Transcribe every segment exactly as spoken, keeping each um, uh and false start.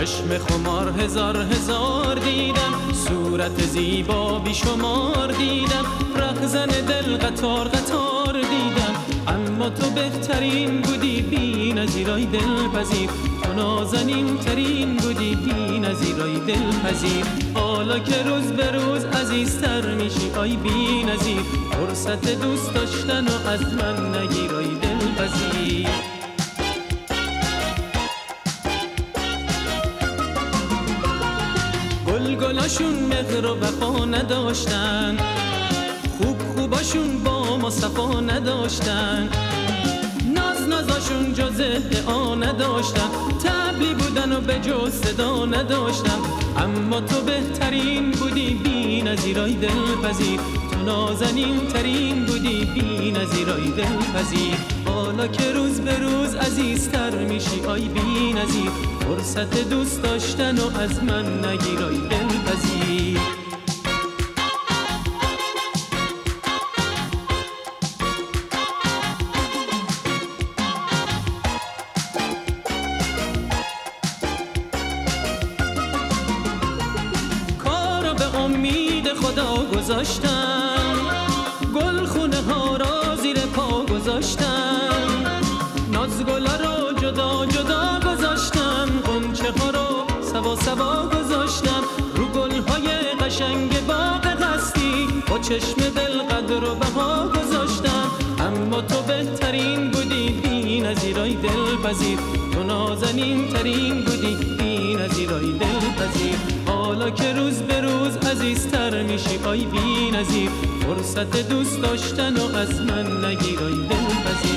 چشم خمار هزار هزار دیدم، صورت زیبا بی شمار دیدم، رهزن دل قطار قطار دیدم، اما تو بهترین بودی بی نظیرای دلپذیر، تو نازنین ترین بودی بی نظیرای دلپذیر. حالا که روز به روز عزیزتر میشی آی بی نظیر، فرصت دوست داشتن و از من نگیرای دلپذیر. گل گلاشون مهر و وفا نداشتن، خوب خوباشون با ما صفا نداشتن، ناز نازاشون جز ادعا نداشتن، طبلی بودن و به جز صدا نداشتن، اما تو بهترین بودی بی نظیرای دلپذیر، تو نازنین ترین بودی بی نظیرای دلپذیر. حالا که روز به روز عزیزتر میشی آی بی نظیر، فرصت دوست داشتن و از من نگیرای دلپذیر. کارو به امید خدا گذاشتم، گل خونه ها را زیر پا گذاشتم، ناز گلا رو جدا جدا گذاشتم، غنچه ها رو سوا سوا گذاشتم، رو گل های قشنگ باغ قصدی با چشم دل قدر و بها گذاشتم، اما تو بهترین بودی بی نظیرای دلپذیر، تو نازنین ترین بودی بی نظیرای دلپذیر. حالا که روز به روز عزیزتر میشی آی بی نظیر، فرصت دوست داشتن و از من نگیرای دلپذیر.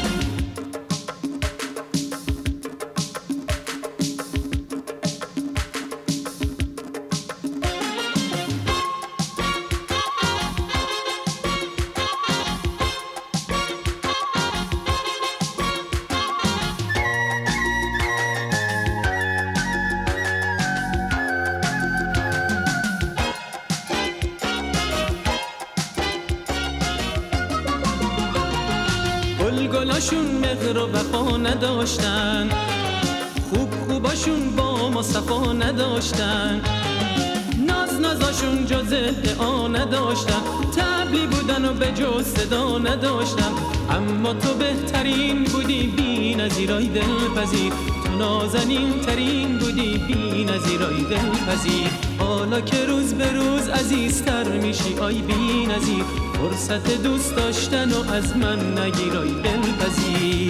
گل گلاشون مهر و وفا نداشتن، خوب خوباشون با ما صفا نداشتن، ناز نازاشون جز ادعا نداشتن، طبلی بودن و به جز صدا نداشتن، اما تو بهترین بودی بی نظیرای دلپذیر، تو نازنین ترین بودی بی نظیرای دلپذیر. حالا که روز به روز عزیزتر میشی آی بی نظیر، فرصت دوست داشتن و از من نگیرای دلپذیر.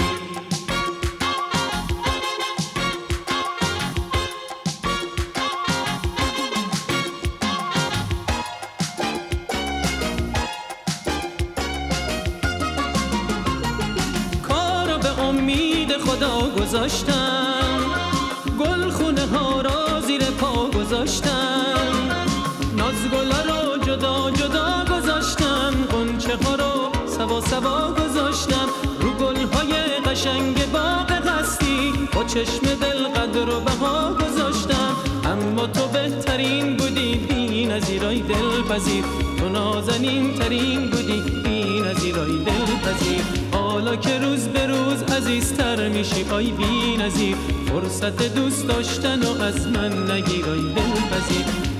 کارو به امید خدا گذاشتم، گل خونه ها را زیر پا گذاشتم، ناز گلا رو جدا جدا گذاشتم، غنچه ها رو سوا سوا گذاشتم، رو گل های قشنگ باغ قصدی با چشم دل قدر و بها گذاشتم، اما تو بهترین بودی بی نظیرای دلپذیر، تو نازنین ترین بودی بی نظیرای دلپذیر. حالا که روز به روز عزیزتر میشی آی بی نظیر، فرصت دوست داشتن و از من نگیرای دلپذیر.